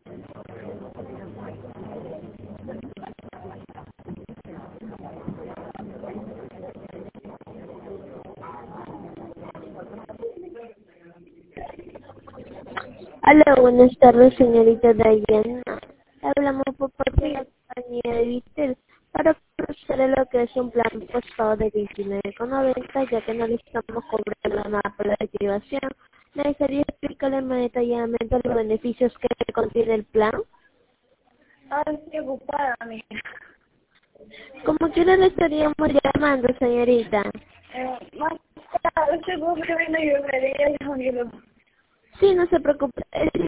Hola, buenas tardes, señorita Dayana. Hablamos por parte de la compañía de Vitel para conocer lo que es un plan postpago de 29,90, ya que no le estamos cobrando nada por la activación. Me gustaría explicarle más detalladamente los beneficios que contiene el plan. Ay, estoy ocupada, amiga. Como quiera le estaríamos llamando, señorita. Más tarde, seguro que viene yo me diga, Sí, no se preocupe. El